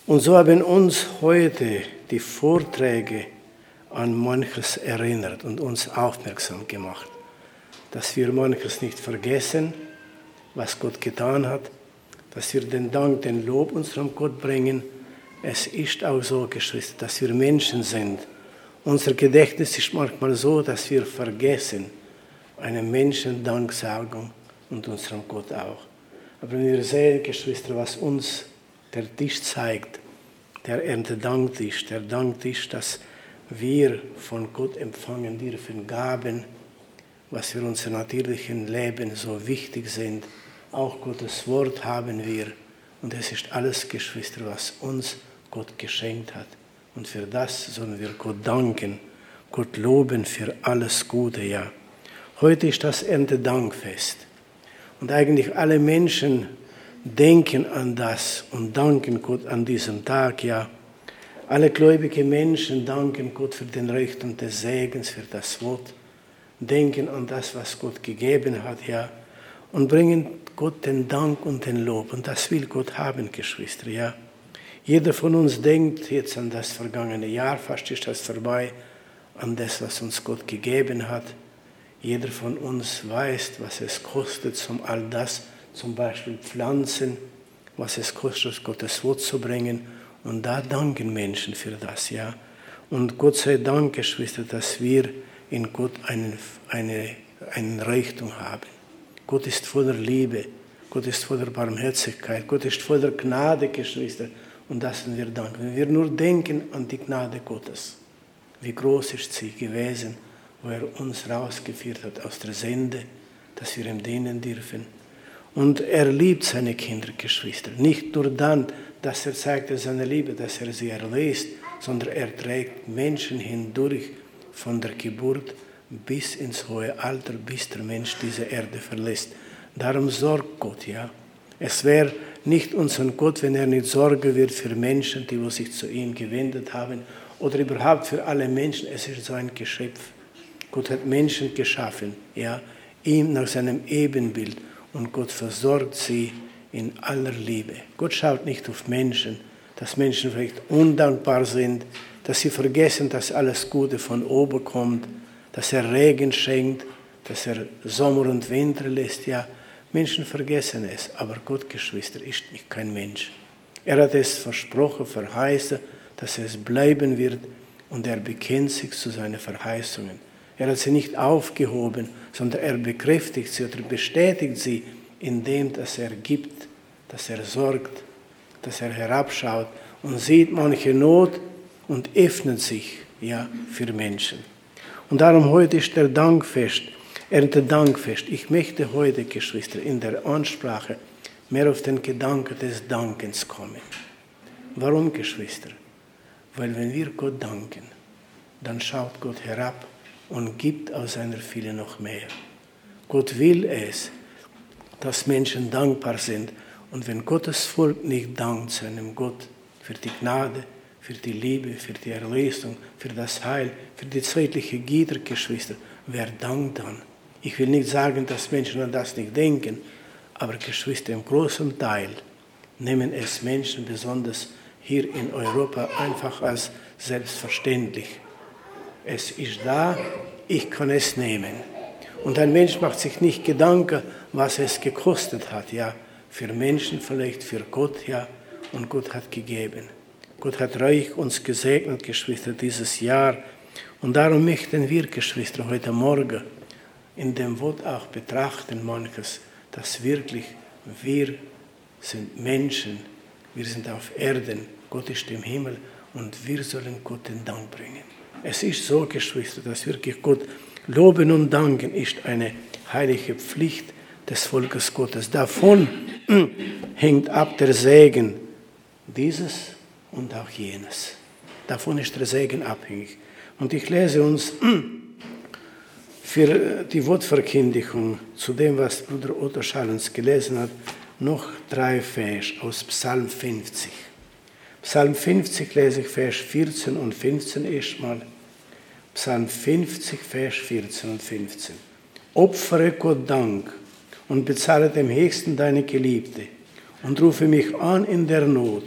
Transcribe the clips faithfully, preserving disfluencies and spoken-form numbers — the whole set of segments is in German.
Und so haben uns heute die Vorträge an manches erinnert und uns aufmerksam gemacht, dass wir manches nicht vergessen, was Gott getan hat, dass wir den Dank, den Lob unserem Gott bringen. Es ist auch so, Geschwister, dass wir Menschen sind. Unser Gedächtnis ist manchmal so, dass wir vergessen, einem Menschen Dank sagen und unserem Gott auch. Aber wenn wir sehen, Geschwister, was uns der Tisch zeigt, der Erntedanktisch, der Danktisch, dass wir von Gott empfangen dürfen, Gaben, was für unser natürlichen Leben so wichtig sind. Auch Gottes Wort haben wir. Und es ist alles, Geschwister, was uns Gott geschenkt hat. Und für das sollen wir Gott danken, Gott loben für alles Gute, ja. Heute ist das Erntedankfest. Und eigentlich alle Menschen denken an das und danken Gott an diesem Tag, ja. Alle gläubigen Menschen danken Gott für den Reichtum des Segens, für das Wort, denken an das, was Gott gegeben hat, ja, und bringen Gott den Dank und den Lob. Und das will Gott haben, Geschwister, ja. Jeder von uns denkt jetzt an das vergangene Jahr, fast ist das vorbei, an das, was uns Gott gegeben hat. Jeder von uns weiß, was es kostet, um all das, zum Beispiel Pflanzen, was es kostet, Gottes Wort zu bringen. Und da danken Menschen für das, ja. Und Gott sei Dank, Geschwister, dass wir in Gott einen, eine, einen Reichtum haben. Gott ist voller Liebe, Gott ist voller Barmherzigkeit, Gott ist voller Gnade, Geschwister. Und das sind wir danken. Wenn wir nur denken an die Gnade Gottes, wie groß ist sie gewesen, wo er uns rausgeführt hat aus der Sünde, dass wir ihm dienen dürfen. Und er liebt seine Kinder, Geschwister. Nicht nur dann, dass er zeigt seine Liebe, dass er sie erlöst, sondern er trägt Menschen hindurch von der Geburt bis ins hohe Alter, bis der Mensch diese Erde verlässt. Darum sorgt Gott, ja. Es wäre nicht unser Gott, wenn er nicht Sorge wird für Menschen, die sich zu ihm gewendet haben, oder überhaupt für alle Menschen. Es ist so ein Geschöpf. Gott hat Menschen geschaffen, ja, ihm nach seinem Ebenbild. Und Gott versorgt sie in aller Liebe. Gott schaut nicht auf Menschen, dass Menschen vielleicht undankbar sind, dass sie vergessen, dass alles Gute von oben kommt, dass er Regen schenkt, dass er Sommer und Winter lässt. Ja, Menschen vergessen es, aber Gott, Geschwister, ist nicht kein Mensch. Er hat es versprochen, verheißen, dass es bleiben wird und er bekennt sich zu seinen Verheißungen. Er hat sie nicht aufgehoben, sondern er bekräftigt sie oder bestätigt sie, indem dass er gibt, dass er sorgt, dass er herabschaut und sieht manche Not und öffnet sich, ja, für Menschen. Und darum heute ist der Dankfest, Erntedankfest. Ich möchte heute, Geschwister, in der Ansprache mehr auf den Gedanken des Dankens kommen. Warum, Geschwister? Weil wenn wir Gott danken, dann schaut Gott herab und gibt aus seiner Fülle noch mehr. Gott will es, dass Menschen dankbar sind. Und wenn Gottes Volk nicht dankt seinem Gott für die Gnade, für die Liebe, für die Erlösung, für das Heil, für die zeitliche Güter, Geschwister, wer dankt dann? Ich will nicht sagen, dass Menschen an das nicht denken, aber Geschwister, im großen Teil nehmen es Menschen, besonders hier in Europa, einfach als selbstverständlich. Es ist da, ich kann es nehmen. Und ein Mensch macht sich nicht Gedanken, was es gekostet hat, ja, für Menschen vielleicht, für Gott, ja, und Gott hat gegeben. Gott hat reich uns gesegnet, Geschwister, dieses Jahr. Und darum möchten wir, Geschwister, heute Morgen in dem Wort auch betrachten, manches, dass wirklich wir sind Menschen, wir sind auf Erden, Gott ist im Himmel und wir sollen Gott den Dank bringen. Es ist so, Geschwister, dass wirklich Gott loben und danken ist eine heilige Pflicht des Volkes Gottes. Davon hängt ab der Segen dieses und auch jenes. Davon ist der Segen abhängig. Und ich lese uns für die Wortverkündigung zu dem, was Bruder Otto Schallens gelesen hat, noch drei Vers aus Psalm fünfzig. Psalm fünfzig lese ich Vers vierzehn und fünfzehn erstmal. Psalm fünfzig, Vers vierzehn und fünfzehn. Opfere Gott Dank und bezahle dem Höchsten deine Geliebte und rufe mich an in der Not,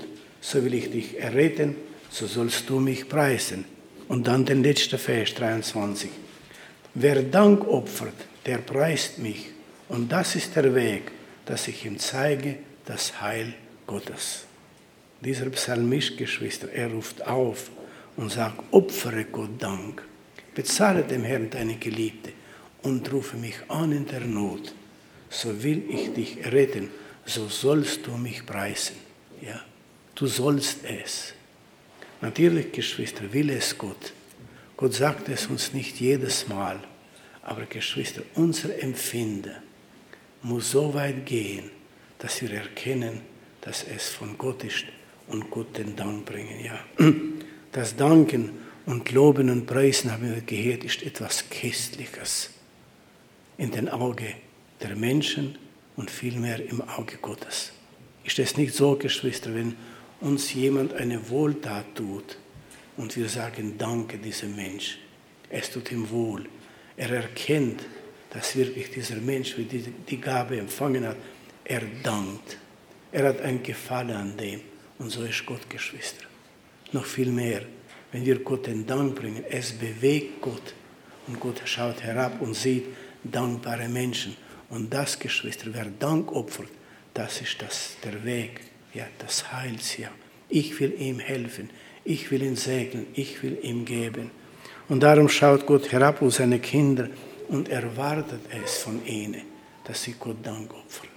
so will ich dich erretten, so sollst du mich preisen. Und dann der letzte Vers, dreiundzwanzig. Wer Dank opfert, der preist mich. Und das ist der Weg, dass ich ihm zeige, das Heil Gottes. Dieser Psalmist, Geschwister, er ruft auf und sagt, opfere Gott Dank. Bezahle dem Herrn deine Geliebte und rufe mich an in der Not. So will ich dich retten, so sollst du mich preisen. Ja, du sollst es. Natürlich, Geschwister, will es Gott. Gott sagt es uns nicht jedes Mal. Aber Geschwister, unser Empfinden muss so weit gehen, dass wir erkennen, dass es von Gott ist und Gott den Dank bringen. Ja. Das Danken und Loben und Preisen, haben wir gehört, ist etwas Köstliches in den Augen der Menschen und vielmehr im Auge Gottes. Ist es nicht so, Geschwister, wenn uns jemand eine Wohltat tut und wir sagen, danke diesem Mensch, es tut ihm wohl. Er erkennt, dass wirklich dieser Mensch, wie die, die Gabe empfangen hat, er dankt. Er hat ein Gefallen an dem. Und so ist Gott, Geschwister. Noch viel mehr, wenn wir Gott den Dank bringen, es bewegt Gott. Und Gott schaut herab und sieht dankbare Menschen. Und das, Geschwister, wer Dank opfert, das ist das, der Weg, ja, das Heilsjahr. Ich will ihm helfen, ich will ihn segnen, ich will ihm geben. Und darum schaut Gott herab auf seine Kinder und erwartet es von ihnen, dass sie Gott Dank opfern.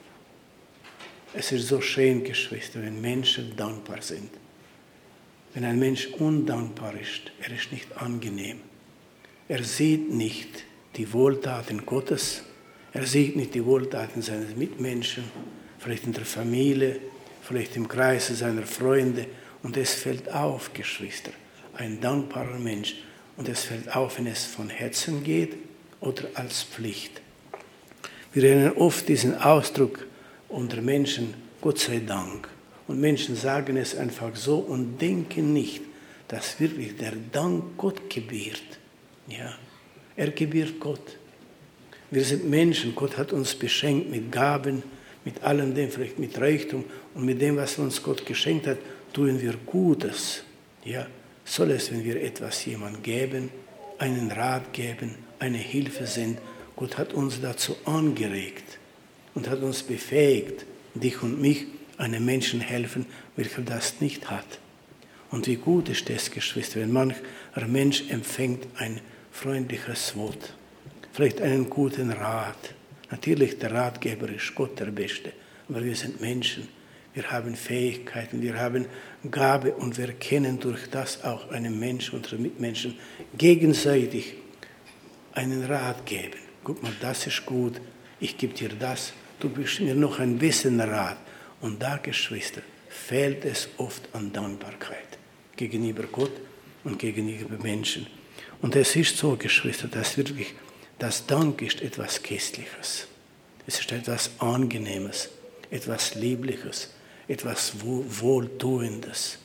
Es ist so schön, Geschwister, wenn Menschen dankbar sind. Wenn ein Mensch undankbar ist, er ist nicht angenehm. Er sieht nicht die Wohltaten Gottes, er sieht nicht die Wohltaten seiner Mitmenschen, vielleicht in der Familie, vielleicht im Kreise seiner Freunde. Und es fällt auf, Geschwister, ein dankbarer Mensch. Und es fällt auf, wenn es von Herzen geht oder als Pflicht. Wir hören oft diesen Ausdruck unter Menschen, Gott sei Dank. Und Menschen sagen es einfach so und denken nicht, dass wirklich der Dank Gott gebiert. Ja, er gebiert Gott. Wir sind Menschen, Gott hat uns beschenkt mit Gaben, mit allem dem, vielleicht mit Reichtum und mit dem, was uns Gott geschenkt hat, tun wir Gutes. Ja, soll es, wenn wir etwas jemandem geben, einen Rat geben, eine Hilfe sind. Gott hat uns dazu angeregt und hat uns befähigt, dich und mich, einem Menschen helfen, welcher das nicht hat. Und wie gut ist es, Geschwister, wenn mancher Mensch empfängt ein freundliches Wort, vielleicht einen guten Rat. Natürlich, der Ratgeber ist Gott der Beste, aber wir sind Menschen. Wir haben Fähigkeiten, wir haben Gabe und wir können durch das auch einem Menschen, unseren Mitmenschen, gegenseitig einen Rat geben. Guck mal, das ist gut, ich gebe dir das, du gibst mir noch ein bisschen Rat. Und da, Geschwister, fehlt es oft an Dankbarkeit gegenüber Gott und gegenüber Menschen. Und es ist so, Geschwister, dass wirklich das Dank ist etwas Köstliches. Es ist etwas Angenehmes, etwas Liebliches, etwas Wohltuendes.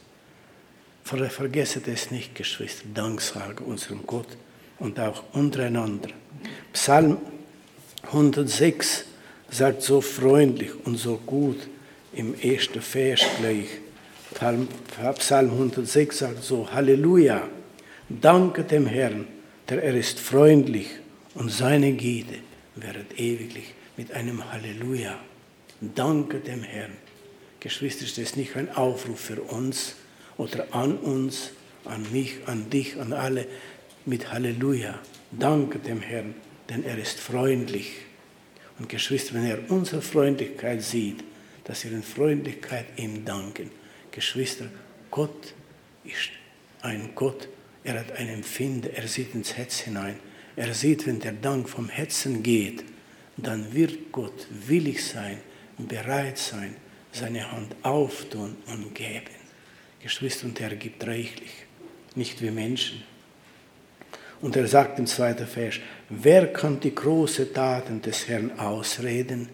Vergesset es nicht, Geschwister, Dank sagen unserem Gott und auch untereinander. Psalm hundertsechs sagt so freundlich und so gut im ersten Vers gleich. Psalm hundertsechs sagt so, Halleluja, danke dem Herrn, der er ist freundlich und seine Güte währet ewiglich mit einem Halleluja. Danke dem Herrn. Geschwister, ist das nicht ein Aufruf für uns oder an uns, an mich, an dich, an alle mit Halleluja. Danke dem Herrn, denn er ist freundlich. Und Geschwister, wenn er unsere Freundlichkeit sieht, dass wir in Freundlichkeit ihm danken. Geschwister, Gott ist ein Gott, er hat ein Empfinden, er sieht ins Herz hinein. Er sieht, wenn der Dank vom Herzen geht, dann wird Gott willig sein, bereit sein, seine Hand auftun und geben. Geschwister, und er gibt reichlich, nicht wie Menschen. Und er sagt im zweiten Vers, wer kann die großen Taten des Herrn ausreden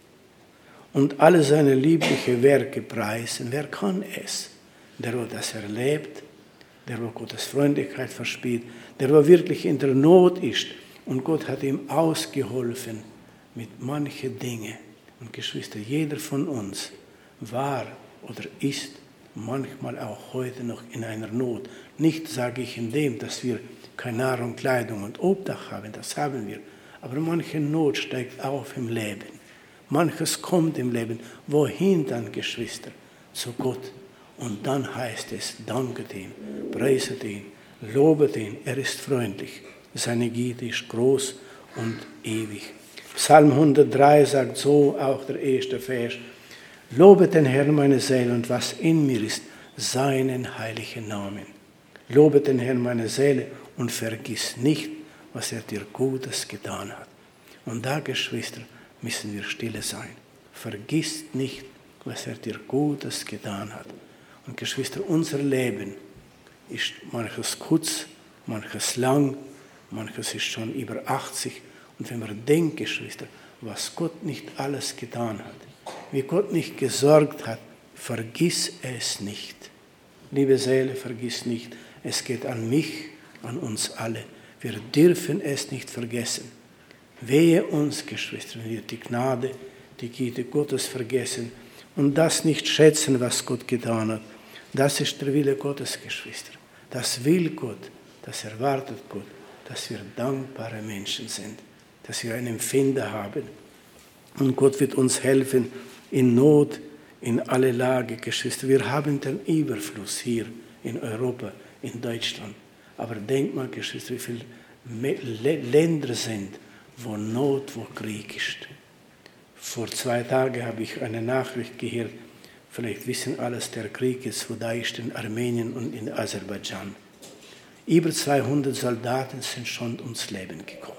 und alle seine lieblichen Werke preisen? Wer kann es? Der, der das erlebt, der, der Gottes Freundlichkeit verspielt, der, der wirklich in der Not ist und Gott hat ihm ausgeholfen mit manchen Dingen. Und Geschwister, jeder von uns war oder ist manchmal auch heute noch in einer Not. Nicht sage ich in dem, dass wir keine Nahrung, Kleidung und Obdach haben, das haben wir. Aber manche Not steigt auf im Leben. Manches kommt im Leben. Wohin dann, Geschwister? Zu Gott. Und dann heißt es, danket ihm, preiset ihn, lobet ihn, er ist freundlich. Seine Güte ist groß und ewig. Psalm hundertdrei sagt so, auch der erste Vers, lobet den Herrn meine Seele und was in mir ist, seinen heiligen Namen. Lobet den Herrn meine Seele und vergiss nicht, was er dir Gutes getan hat. Und da, Geschwister, müssen wir stille sein. Vergiss nicht, was er dir Gutes getan hat. Und Geschwister, unser Leben ist manches kurz, manches lang, manches ist schon über achtzig. Und wenn wir denken, Geschwister, was Gott nicht alles getan hat, wie Gott nicht gesorgt hat, vergiss es nicht. Liebe Seele, vergiss nicht. Es geht an mich, an uns alle. Wir dürfen es nicht vergessen. Wehe uns, Geschwister, wenn wir die Gnade, die Güte Gottes vergessen und das nicht schätzen, was Gott getan hat. Das ist der Wille Gottes, Geschwister. Das will Gott, das erwartet Gott, dass wir dankbare Menschen sind, dass wir ein Empfinden haben. Und Gott wird uns helfen in Not, in alle Lage, Geschwister. Wir haben den Überfluss hier in Europa, in Deutschland. Aber denkt mal, Geschwister, wie viele Länder sind, wo Not, wo Krieg ist. Vor zwei Tagen habe ich eine Nachricht gehört, vielleicht wissen alles, der Krieg ist, wo da ist in Armenien und in Aserbaidschan. Über zweihundert Soldaten sind schon ums Leben gekommen.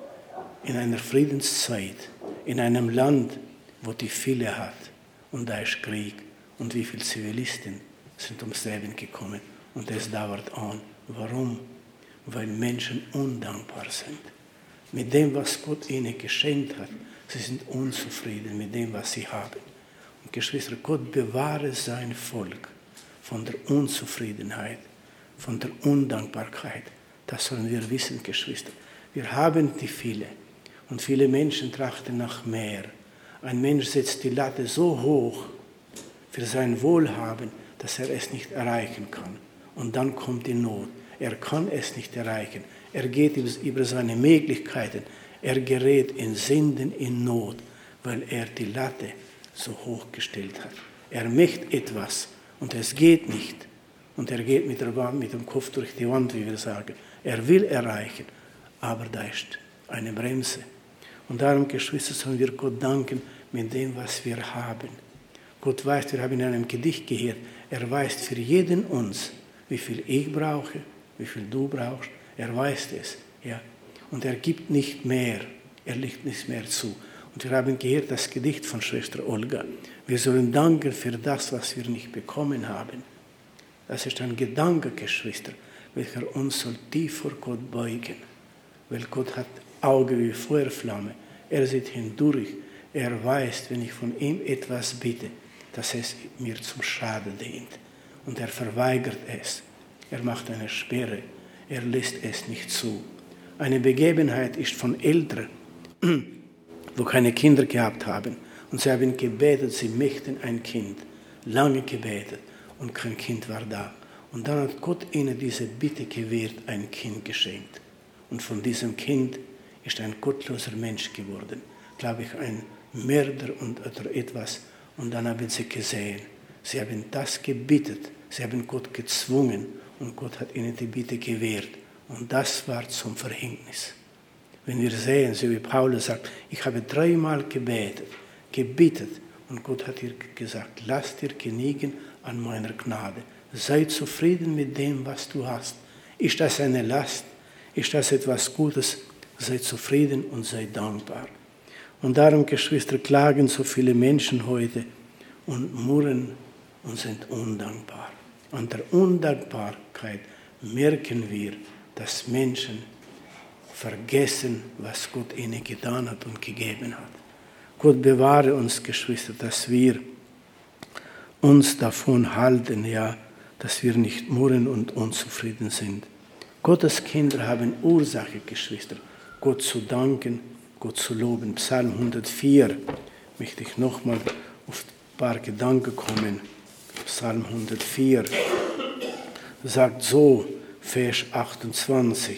In einer Friedenszeit, in einem Land, wo die viele hat. Und da ist Krieg. Und wie viele Zivilisten sind ums Leben gekommen. Und es dauert an. Warum? Weil Menschen undankbar sind. Mit dem, was Gott ihnen geschenkt hat. Sie sind unzufrieden mit dem, was sie haben. Und Geschwister, Gott bewahre sein Volk von der Unzufriedenheit, von der Undankbarkeit. Das sollen wir wissen, Geschwister. Wir haben die viele. Und viele Menschen trachten nach mehr. Ein Mensch setzt die Latte so hoch für sein Wohlhaben, dass er es nicht erreichen kann. Und dann kommt die Not. Er kann es nicht erreichen. Er geht über seine Möglichkeiten. Er gerät in Sünden, in Not, weil er die Latte so hoch gestellt hat. Er möchte etwas und es geht nicht. Und er geht mit, der Wand, mit dem Kopf durch die Wand, wie wir sagen. Er will erreichen, aber da ist eine Bremse. Und darum, Geschwister, sollen wir Gott danken mit dem, was wir haben. Gott weiß, wir haben in einem Gedicht gehört, er weiß für jeden uns, wie viel ich brauche, wie viel du brauchst. Er weiß es. Ja. Und er gibt nicht mehr, er legt nicht mehr zu. Und wir haben gehört das Gedicht von Schwester Olga. Wir sollen danken für das, was wir nicht bekommen haben. Das ist ein Gedanke, Geschwister, welcher uns soll tief vor Gott beugen. Weil Gott hat Augen wie Feuerflamme. Er sieht hindurch. Er weiß, wenn ich von ihm etwas bitte, dass es mir zum Schaden dient. Und er verweigert es. Er macht eine Sperre. Er lässt es nicht zu. Eine Begebenheit ist von Eltern, wo keine Kinder gehabt haben. Und sie haben gebetet, sie möchten ein Kind. Lange gebetet und kein Kind war da. Und dann hat Gott ihnen diese Bitte gewährt, ein Kind geschenkt. Und von diesem Kind ist ein gottloser Mensch geworden. Glaube ich, ein Mörder und oder etwas. Und dann haben sie gesehen, sie haben das gebittet, sie haben Gott gezwungen und Gott hat ihnen die Bitte gewährt. Und das war zum Verhängnis. Wenn wir sehen, so wie Paulus sagt, ich habe dreimal gebetet, gebittet und Gott hat ihr gesagt, lass dir genügen an meiner Gnade. Sei zufrieden mit dem, was du hast. Ist das eine Last? Ist das etwas Gutes? Sei zufrieden und sei dankbar. Und darum, Geschwister, klagen so viele Menschen heute und murren und sind undankbar. An der Undankbarkeit merken wir, dass Menschen vergessen, was Gott ihnen getan hat und gegeben hat. Gott bewahre uns, Geschwister, dass wir uns davon halten, ja, dass wir nicht murren und unzufrieden sind. Gottes Kinder haben Ursache, Geschwister, Gott zu danken, Gott zu loben. Psalm hundertvier möchte ich nochmal auf ein paar Gedanken kommen. Psalm hundertvier, sagt so, Vers achtundzwanzig.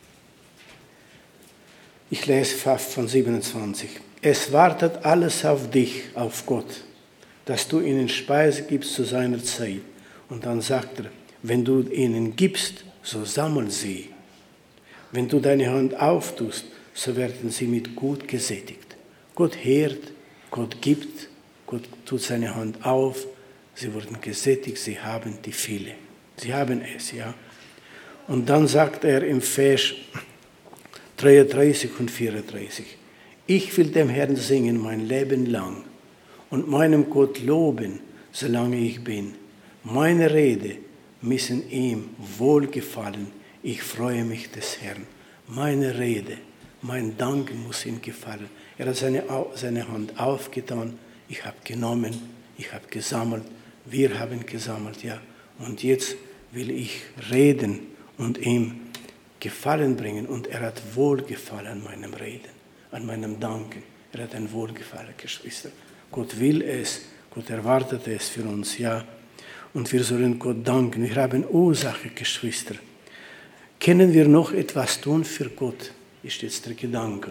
Ich lese fast von siebenundzwanzig. Es wartet alles auf dich, auf Gott, dass du ihnen Speise gibst zu seiner Zeit. Und dann sagt er, wenn du ihnen gibst, so sammeln sie. Wenn du deine Hand auftust, so werden sie mit Gut gesättigt. Gott hört, Gott gibt, Gott tut seine Hand auf, sie wurden gesättigt, sie haben die Fülle. Sie haben es, ja. Und dann sagt er im Vers dreiunddreißig und vierunddreißig, ich will dem Herrn singen mein Leben lang und meinem Gott loben, solange ich bin. Meine Rede müssen ihm wohlgefallen, ich freue mich des Herrn. Meine Rede, mein Danken muss ihm gefallen. Er hat seine, seine Hand aufgetan, ich habe genommen, ich habe gesammelt, wir haben gesammelt, ja. Und jetzt will ich reden und ihm Gefallen bringen. Und er hat Wohlgefallen an meinem Reden, an meinem Danken. Er hat ein Wohlgefallen, Geschwister. Gott will es, Gott erwartet es für uns, ja. Und wir sollen Gott danken. Wir haben Ursache, Geschwister. Können wir noch etwas tun für Gott, ist jetzt der Gedanke.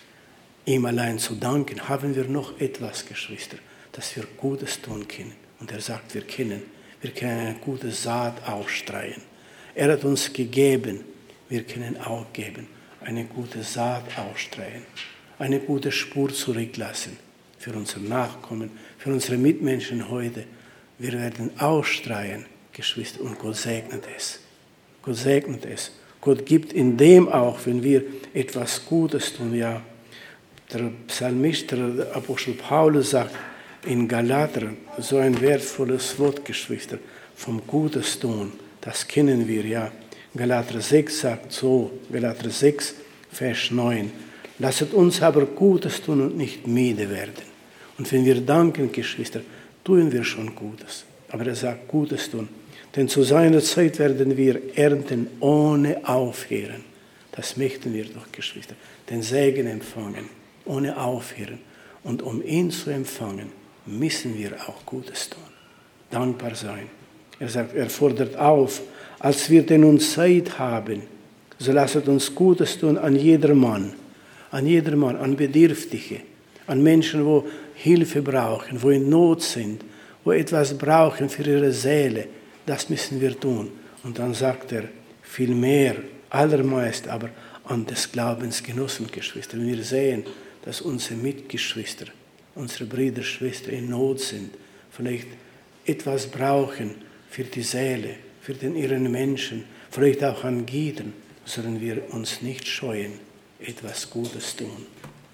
Ihm allein zu danken, haben wir noch etwas, Geschwister, dass wir Gutes tun können. Und er sagt, wir können. Wir können eine gute Saat ausstreuen. Er hat uns gegeben, wir können auch geben. Eine gute Saat ausstreuen. Eine gute Spur zurücklassen. Für unsere Nachkommen, für unsere Mitmenschen heute. Wir werden ausstreuen, Geschwister, und Gott segnet es. Gott segnet es. Gott gibt in dem auch, wenn wir etwas Gutes tun. Ja, der Psalmist, der Apostel Paulus sagt in Galater, so ein wertvolles Wort, Geschwister, vom Gutes tun. Das kennen wir, ja. Galater sechs sagt so, Galater sechs, Vers neun. Lasset uns aber Gutes tun und nicht müde werden. Und wenn wir danken, Geschwister, tun wir schon Gutes. Aber er sagt, Gutes tun. Denn zu seiner Zeit werden wir ernten ohne Aufhören. Das möchten wir doch, Geschwister. Den Segen empfangen, ohne Aufhören. Und um ihn zu empfangen, müssen wir auch Gutes tun. Dankbar sein. Er sagt, er fordert auf, als wir denn uns Zeit haben, so lasset uns Gutes tun an jedermann, an jedermann, an Bedürftige, an Menschen, wo Hilfe brauchen, wo in Not sind, wo etwas brauchen für ihre Seele. Das müssen wir tun. Und dann sagt er, viel mehr, allermeist aber an des Glaubens Genossen, Geschwister. Wenn wir sehen, dass unsere Mitgeschwister, unsere Brüder, Schwestern in Not sind, vielleicht etwas brauchen für die Seele, für den ihren Menschen, vielleicht auch an Gieten, sollen wir uns nicht scheuen, etwas Gutes tun.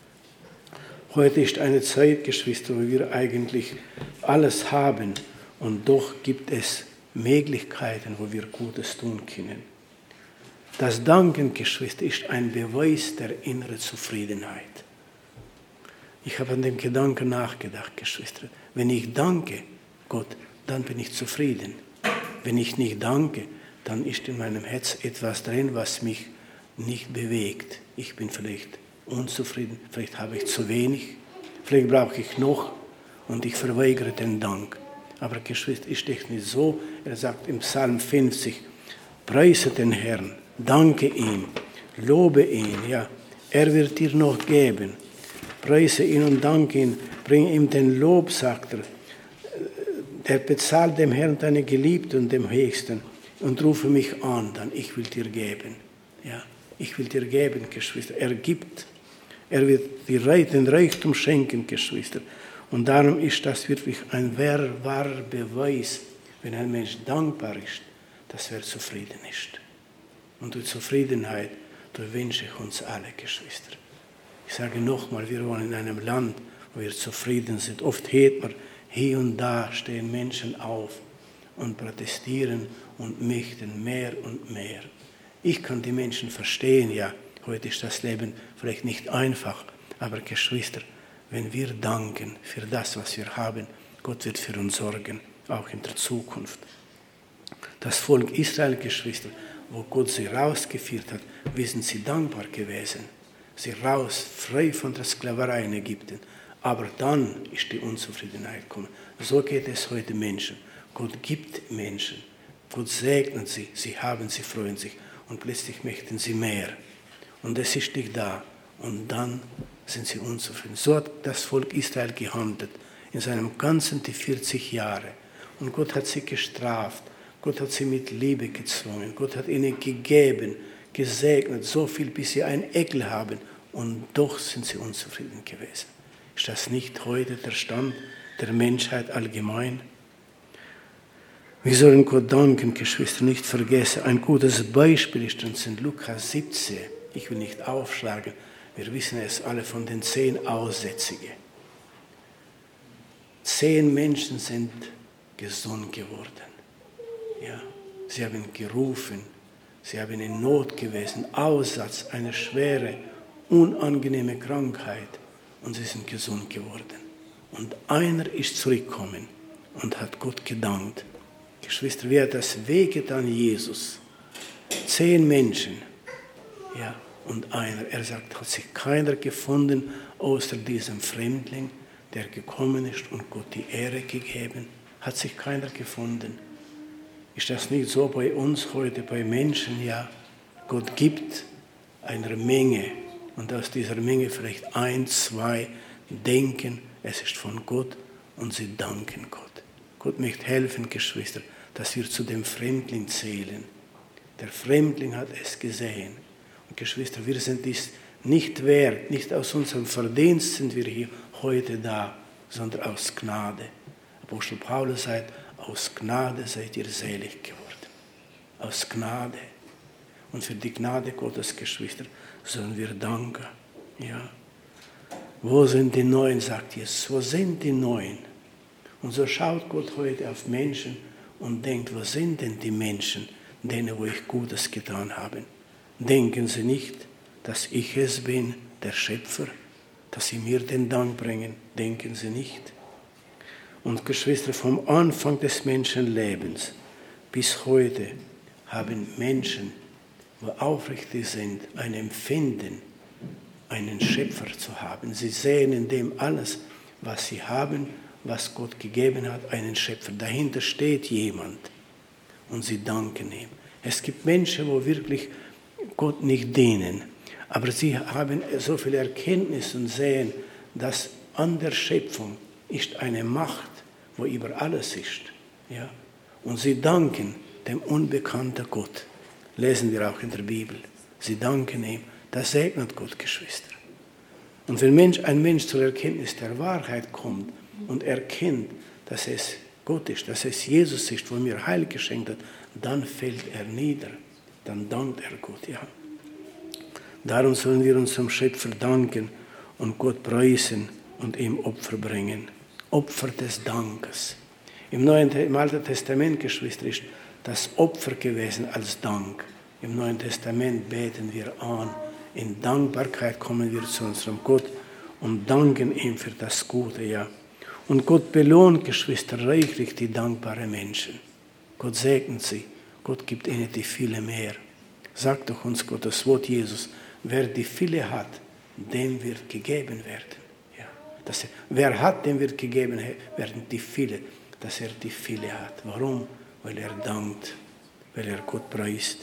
Heute ist eine Zeit, Geschwister, wo wir eigentlich alles haben und doch gibt es Möglichkeiten, wo wir Gutes tun können. Das Danken, Geschwister, ist ein Beweis der inneren Zufriedenheit. Ich habe an dem Gedanken nachgedacht, Geschwister. Wenn ich danke, Gott, dann bin ich zufrieden. Wenn ich nicht danke, dann ist in meinem Herz etwas drin, was mich nicht bewegt. Ich bin vielleicht unzufrieden, vielleicht habe ich zu wenig, vielleicht brauche ich noch und ich verweigere den Dank. Aber Geschwister, ist echt nicht so. Er sagt im Psalm fünfzig, preise den Herrn, danke ihm, lobe ihn, ja, er wird dir noch geben. Preise ihn und danke ihn, bring ihm den Lob, sagt er. Er bezahlt dem Herrn deine Geliebte und dem Höchsten und rufe mich an, dann ich will dir geben. Ja, ich will dir geben, Geschwister. Er gibt, er wird dir den Reichtum schenken, Geschwister. Und darum ist das wirklich ein wahrer Beweis, wenn ein Mensch dankbar ist, dass er zufrieden ist. Und durch Zufriedenheit, durch wünsche ich uns alle, Geschwister. Ich sage nochmal, wir wohnen in einem Land, wo wir zufrieden sind. Oft hört man, hier und da stehen Menschen auf und protestieren und möchten mehr und mehr. Ich kann die Menschen verstehen, ja, heute ist das Leben vielleicht nicht einfach, aber Geschwister, wenn wir danken für das, was wir haben, Gott wird für uns sorgen, auch in der Zukunft. Das Volk Israel, Geschwister, wo Gott sie rausgeführt hat, wir sind sie dankbar gewesen. Sie raus, frei von der Sklaverei in Ägypten. Aber dann ist die Unzufriedenheit gekommen. So geht es heute Menschen, Gott gibt Menschen. Gott segnet sie. Sie haben, sie freuen sich. Und plötzlich möchten sie mehr. Und es ist nicht da. Und dann sind sie unzufrieden. So hat das Volk Israel gehandelt. In seinem ganzen die vierzig Jahre. Und Gott hat sie gestraft. Gott hat sie mit Liebe gezwungen. Gott hat ihnen gegeben, gesegnet, so viel, bis sie einen Ekel haben. Und doch sind sie unzufrieden gewesen. Ist das nicht heute der Stand der Menschheit allgemein? Wir sollen Gott danken, Geschwister, nicht vergessen. Ein gutes Beispiel ist uns in Lukas siebzehn. Ich will nicht aufschlagen. Wir wissen es alle von den zehn Aussätzigen. Zehn Menschen sind gesund geworden. Ja, sie haben gerufen, sie haben in Not gewesen, Aussatz, eine schwere, unangenehme Krankheit und sie sind gesund geworden. Und einer ist zurückgekommen und hat Gott gedankt. Geschwister, wie hat das wehgetan, Jesus? Zehn Menschen, ja, und einer, er sagt, hat sich keiner gefunden außer diesem Fremdling, der gekommen ist und Gott die Ehre gegeben, hat sich keiner gefunden. Ist das nicht so bei uns heute, bei Menschen? Ja, Gott gibt einer Menge und aus dieser Menge vielleicht ein, zwei denken, es ist von Gott und sie danken Gott. Gott möchte helfen, Geschwister, dass wir zu dem Fremdling zählen. Der Fremdling hat es gesehen. Und Geschwister, wir sind dies nicht wert, nicht aus unserem Verdienst sind wir hier heute da, sondern aus Gnade. Apostel Paulus sagt, aus Gnade seid ihr selig geworden. Aus Gnade. Und für die Gnade Gottes, Geschwister, sollen wir danken. Ja. Wo sind die Neuen, sagt Jesus. Wo sind die Neuen? Und so schaut Gott heute auf Menschen und denkt, wo sind denn die Menschen, denen wo ich Gutes getan habe? Denken sie nicht, dass ich es bin, der Schöpfer, dass sie mir den Dank bringen? Denken sie nicht? Und Geschwister, vom Anfang des Menschenlebens bis heute haben Menschen, wo aufrichtig sind, ein Empfinden, einen Schöpfer zu haben. Sie sehen in dem alles, was sie haben, was Gott gegeben hat, einen Schöpfer. Dahinter steht jemand und sie danken ihm. Es gibt Menschen, wo wirklich Gott nicht dienen, aber sie haben so viel Erkenntnis und sehen, dass an der Schöpfung ist eine Macht, wo über alles ist. Ja? Und sie danken dem unbekannten Gott. Lesen wir auch in der Bibel. Sie danken ihm. Das segnet Gott, Geschwister. Und wenn Mensch, ein Mensch zur Erkenntnis der Wahrheit kommt und erkennt, dass es Gott ist, dass es Jesus ist, wo er mir Heil geschenkt hat, dann fällt er nieder. Dann dankt er Gott. Ja. Darum sollen wir unserem Schöpfer danken und Gott preisen und ihm Opfer bringen. Opfer des Dankes. Im, Neuen, im Alten Testament, Geschwister, ist das Opfer gewesen als Dank. Im Neuen Testament beten wir an. In Dankbarkeit kommen wir zu unserem Gott und danken ihm für das Gute. Ja. Und Gott belohnt, Geschwister, reichlich die dankbaren Menschen. Gott segnet sie. Gott gibt ihnen die viele mehr. Sagt doch uns Gott, das Wort Jesus, wer die viele hat, dem wird gegeben werden. Ja. Dass er, wer hat, dem wird gegeben werden die viele, dass er die viele hat. Warum? Weil er dankt, weil er Gott preist.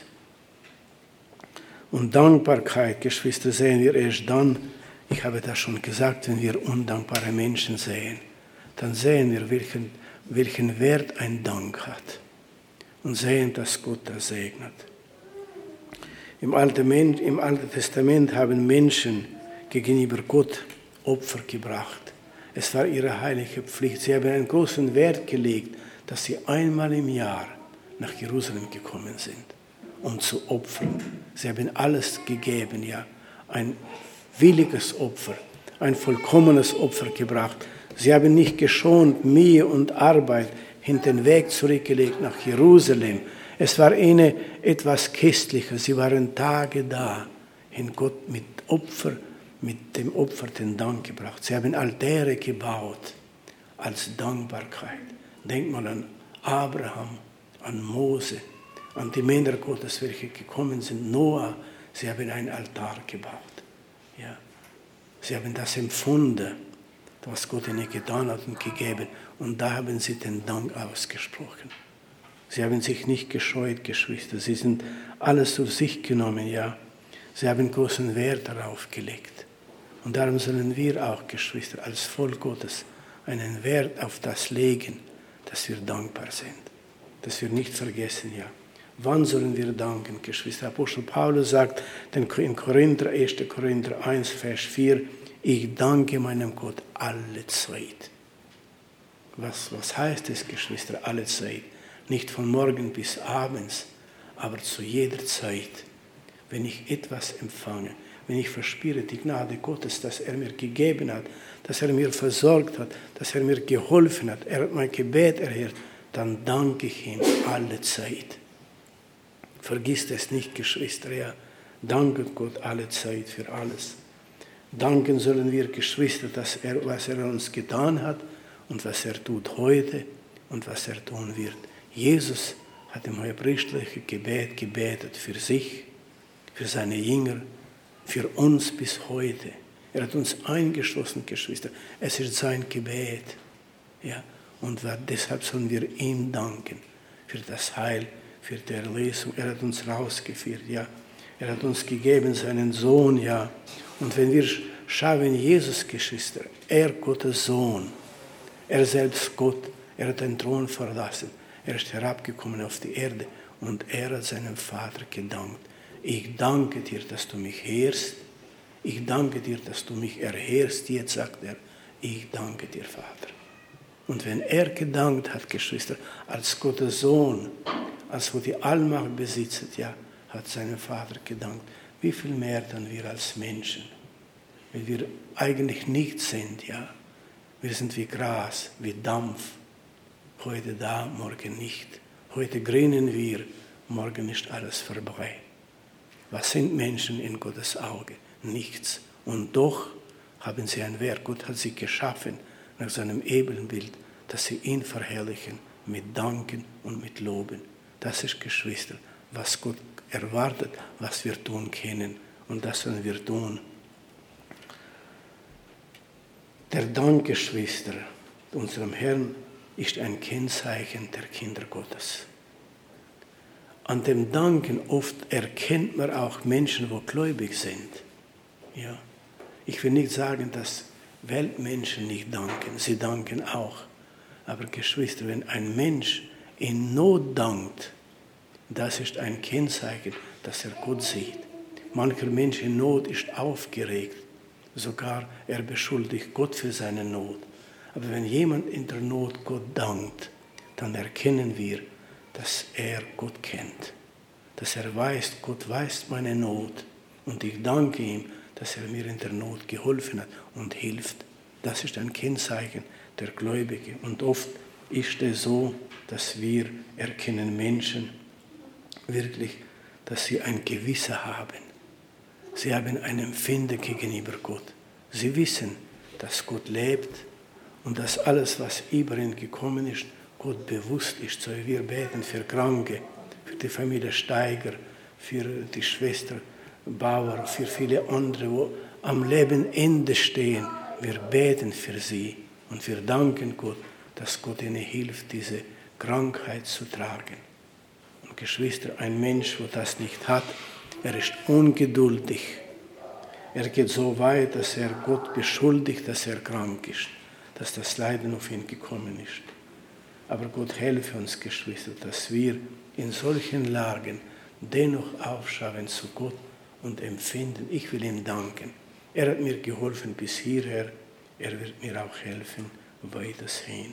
Und Dankbarkeit, Geschwister, sehen wir erst dann, ich habe das schon gesagt, wenn wir undankbare Menschen sehen, dann sehen wir, welchen, welchen Wert ein Dank hat. Und sehen, dass Gott das segnet. Im Alten, Im Alten Testament haben Menschen gegenüber Gott Opfer gebracht. Es war ihre heilige Pflicht. Sie haben einen großen Wert gelegt, dass sie einmal im Jahr nach Jerusalem gekommen sind, um zu opfern. Sie haben alles gegeben, ja, ein williges Opfer, ein vollkommenes Opfer gebracht. Sie haben nicht geschont Mühe und Arbeit hinter den Weg zurückgelegt nach Jerusalem. Es war ihnen etwas Köstliches. Sie waren Tage da, in Gott mit Opfer, mit dem Opfer den Dank gebracht. Sie haben Altäre gebaut als Dankbarkeit. Denk mal an Abraham, an Mose, an die Männer Gottes, welche gekommen sind. Noah, sie haben einen Altar gebaut. Ja. Sie haben das empfunden, was Gott ihnen getan hat und gegeben. Und da haben sie den Dank ausgesprochen. Sie haben sich nicht gescheut, Geschwister. Sie sind alles zu sich genommen, ja. Sie haben großen Wert darauf gelegt. Und darum sollen wir auch, Geschwister, als Volk Gottes einen Wert auf das legen, dass wir dankbar sind. Dass wir nicht vergessen, ja. Wann sollen wir danken, Geschwister? Apostel Paulus sagt in Korinther, erster Korinther eins, Vers vier, ich danke meinem Gott alle Zeit. Was, was heißt es, Geschwister, alle Zeit? Nicht von morgen bis abends, aber zu jeder Zeit. Wenn ich etwas empfange, wenn ich verspüre die Gnade Gottes, dass er mir gegeben hat, dass er mir versorgt hat, dass er mir geholfen hat, er hat mein Gebet erhört, dann danke ich ihm alle Zeit. Vergisst es nicht, Geschwister, ja. Danke Gott alle Zeit für alles. Danken sollen wir, Geschwister, dass er, was er uns getan hat und was er tut heute und was er tun wird. Jesus hat im hohepriesterlichen Gebet gebetet für sich, für seine Jünger, für uns bis heute. Er hat uns eingeschlossen, Geschwister. Es ist sein Gebet. Ja? Und deshalb sollen wir ihm danken für das Heil, für die Erlösung. Er hat uns rausgeführt. Ja? Er hat uns gegeben, seinen Sohn. Ja? Und wenn wir schauen, Jesus, Geschwister, er Gottes Sohn, er selbst Gott, er hat den Thron verlassen. Er ist herabgekommen auf die Erde und er hat seinem Vater gedankt. Ich danke dir, dass du mich hörst. Ich danke dir, dass du mich erhörst. Jetzt sagt er, ich danke dir, Vater. Und wenn er gedankt hat, Geschwister, als Gottes Sohn, als wo die Allmacht besitzt, ja, hat seinem Vater gedankt. Wie viel mehr dann wir als Menschen, wenn wir eigentlich nichts sind, ja. Wir sind wie Gras, wie Dampf. Heute da, morgen nicht. Heute grünen wir, morgen ist alles vorbei. Was sind Menschen in Gottes Auge? Nichts. Und doch haben sie ein Werk. Gott hat sie geschaffen nach seinem Ebenbild, dass sie ihn verherrlichen mit Danken und mit Loben. Das ist, Geschwister, was Gott erwartet, was wir tun können. Und das sollen wir tun. Der Dank, Geschwister, unserem Herrn, ist ein Kennzeichen der Kinder Gottes. An dem Danken oft erkennt man auch Menschen, die gläubig sind. Ja. Ich will nicht sagen, dass Weltmenschen nicht danken, sie danken auch. Aber Geschwister, wenn ein Mensch in Not dankt, das ist ein Kennzeichen, dass er Gott sieht. Mancher Mensch in Not ist aufgeregt, sogar er beschuldigt Gott für seine Not. Aber wenn jemand in der Not Gott dankt, dann erkennen wir, dass er Gott kennt. Dass er weiß, Gott weiß meine Not. Und ich danke ihm, dass er mir in der Not geholfen hat und hilft. Das ist ein Kennzeichen der Gläubigen. Und oft ist es so, dass wir erkennen Menschen wirklich, dass sie ein Gewissen haben. Sie haben ein Empfinden gegenüber Gott. Sie wissen, dass Gott lebt und dass alles, was über ihn gekommen ist, Gott bewusst ist. So wir beten für Kranke, für die Familie Steiger, für die Schwester Bauer, für viele andere, die am Lebensende stehen. Wir beten für sie und wir danken Gott, dass Gott ihnen hilft, diese Krankheit zu tragen. Und Geschwister, ein Mensch, der das nicht hat, er ist ungeduldig. Er geht so weit, dass er Gott beschuldigt, dass er krank ist, dass das Leiden auf ihn gekommen ist. Aber Gott helfe uns, Geschwister, dass wir in solchen Lagen dennoch aufschauen zu Gott und empfinden, ich will ihm danken. Er hat mir geholfen bis hierher, er wird mir auch helfen weiterhin.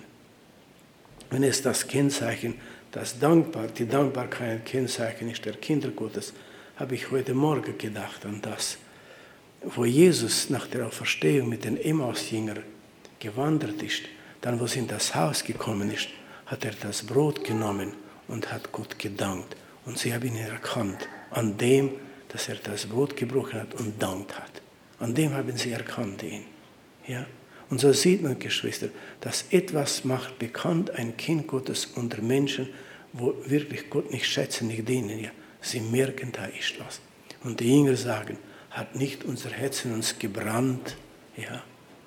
Wenn es das Kennzeichen, das Dankbar, die Dankbarkeit Kennzeichen ist der Kinder Gottes, habe ich heute Morgen gedacht an das, wo Jesus nach der Auferstehung mit den Emmaus-Jüngern gewandert ist, dann wo sie in das Haus gekommen ist, hat er das Brot genommen und hat Gott gedankt. Und sie haben ihn erkannt, an dem, dass er das Brot gebrochen hat und dankt hat. An dem haben sie erkannt ihn. Ja? Und so sieht man, Geschwister, dass etwas macht bekannt ein Kind Gottes unter Menschen, wo wirklich Gott nicht schätzen, nicht dienen. Ja? Sie merken, da ist was. Und die Jünger sagen, hat nicht unser Herz in uns gebrannt, ja?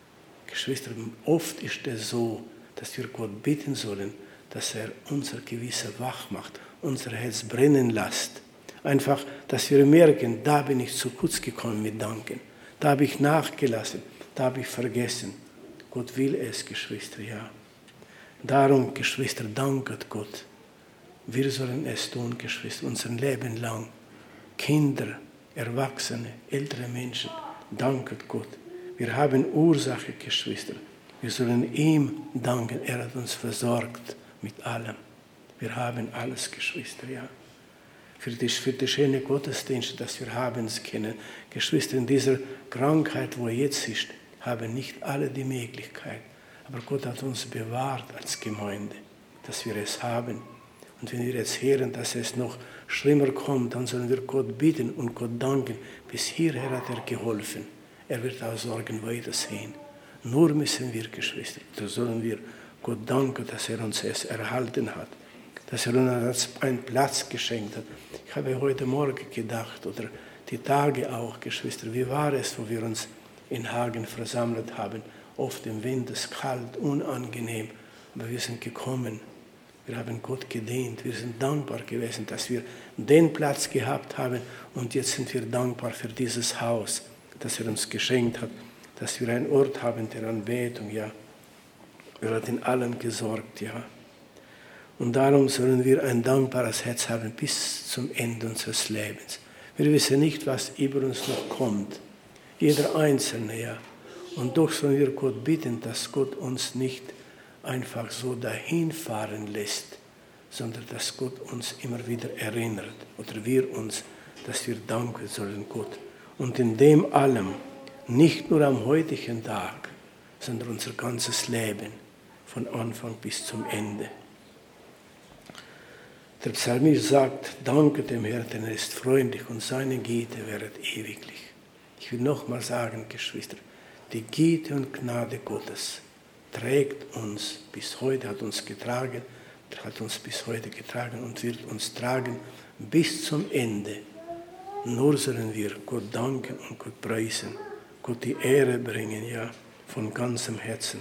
Geschwister, oft ist es so, dass wir Gott bitten sollen, dass er unser Gewissen wach macht, unser Herz brennen lässt. Einfach, dass wir merken, da bin ich zu kurz gekommen mit Danken. Da habe ich nachgelassen, da habe ich vergessen. Gott will es, Geschwister, ja. Darum, Geschwister, danket Gott. Wir sollen es tun, Geschwister, unser Leben lang. Kinder, Erwachsene, ältere Menschen, danket Gott. Wir haben Ursache, Geschwister. Wir sollen ihm danken. Er hat uns versorgt mit allem. Wir haben alles, Geschwister, ja. Für die, für die schöne Gottesdienste, dass wir haben können. Geschwister, in dieser Krankheit, wo er jetzt ist, haben nicht alle die Möglichkeit. Aber Gott hat uns bewahrt als Gemeinde, dass wir es haben. Und wenn wir jetzt hören, dass es noch schlimmer kommt, dann sollen wir Gott bitten und Gott danken. Bis hierher hat er geholfen. Er wird auch Sorgen weitersehen. Nur müssen wir, Geschwister, da sollen wir Gott danken, dass er uns es erhalten hat. Dass er uns einen Platz geschenkt hat. Ich habe heute Morgen gedacht, oder die Tage auch, Geschwister, wie war es, wo wir uns in Hagen versammelt haben. Oft im Wind, es ist kalt, unangenehm, aber wir sind gekommen. Wir haben Gott gedient. Wir sind dankbar gewesen, dass wir den Platz gehabt haben. Und jetzt sind wir dankbar für dieses Haus, das er uns geschenkt hat. Dass wir einen Ort haben der Anbetung, ja. Er hat in allen gesorgt, ja. Und darum sollen wir ein dankbares Herz haben bis zum Ende unseres Lebens. Wir wissen nicht, was über uns noch kommt. Jeder Einzelne, ja. Und doch sollen wir Gott bitten, dass Gott uns nicht einfach so dahin fahren lässt, sondern dass Gott uns immer wieder erinnert oder wir uns, dass wir danken sollen Gott. Und in dem allem, nicht nur am heutigen Tag, sondern unser ganzes Leben, von Anfang bis zum Ende. Der Psalmist sagt, danke dem Herrn, denn er ist freundlich und seine Güte währet ewiglich. Ich will nochmal sagen, Geschwister, die Güte und Gnade Gottes trägt uns bis heute, hat uns getragen, hat uns bis heute getragen und wird uns tragen bis zum Ende. Nur sollen wir Gott danken und Gott preisen, Gott die Ehre bringen, ja, von ganzem Herzen.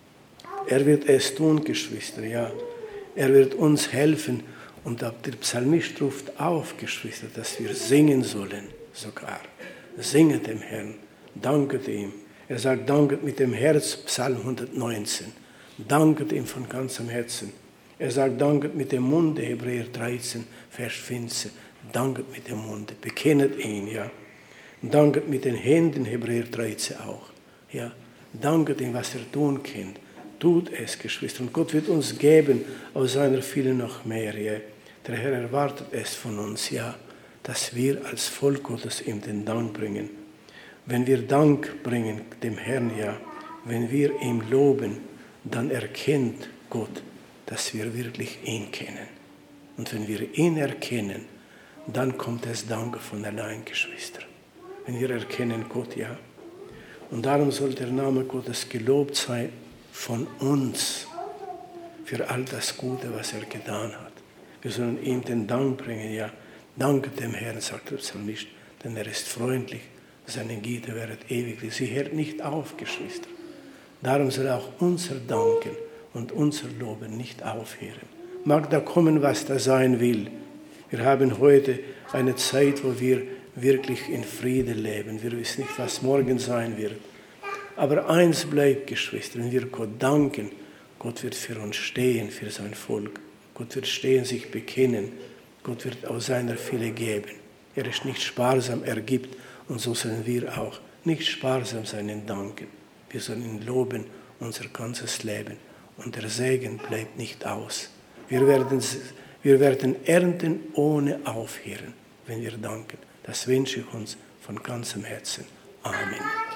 Er wird es tun, Geschwister, ja. Er wird uns helfen und der Psalmist ruft auf, Geschwister, dass wir singen sollen, sogar. Singet dem Herrn, danket ihm. Er sagt, danket mit dem Herz, Psalm hundertneunzehn. Danket ihm von ganzem Herzen. Er sagt, danket mit dem Munde, Hebräer dreizehn, Vers fünfzehn. Danket mit dem Munde, bekennet ihn, ja. Danket mit den Händen, Hebräer dreizehn auch. Ja. Danket ihm, was er tun kann. Tut es, Geschwister. Und Gott wird uns geben, aus seiner vielen noch mehr, ja. Der Herr erwartet es von uns, ja, dass wir als Volk Gottes ihm den Dank bringen. Wenn wir Dank bringen dem Herrn, ja, wenn wir ihm loben, dann erkennt Gott, dass wir wirklich ihn kennen. Und wenn wir ihn erkennen, dann kommt das Danke von allein, Geschwister. Wenn wir erkennen Gott, ja. Und darum soll der Name Gottes gelobt sein von uns für all das Gute, was er getan hat. Wir sollen ihm den Dank bringen, ja. Danke dem Herrn, sagt der Psalmist, denn er ist freundlich. Seine Güte währet ewiglich. Sie hört nicht auf, Geschwister. Darum soll auch unser Danken und unser Loben nicht aufhören. Mag da kommen, was da sein will. Wir haben heute eine Zeit, wo wir wirklich in Frieden leben. Wir wissen nicht, was morgen sein wird. Aber eins bleibt, Geschwister, wenn wir Gott danken, Gott wird für uns stehen, für sein Volk. Gott wird stehen, sich bekennen. Gott wird aus seiner Fülle geben. Er ist nicht sparsam, er gibt. Und so sollen wir auch nicht sparsam sein in Danken. Wir sollen ihn loben, unser ganzes Leben. Und der Segen bleibt nicht aus. Wir werden, wir werden ernten ohne aufhören, wenn wir danken. Das wünsche ich uns von ganzem Herzen. Amen.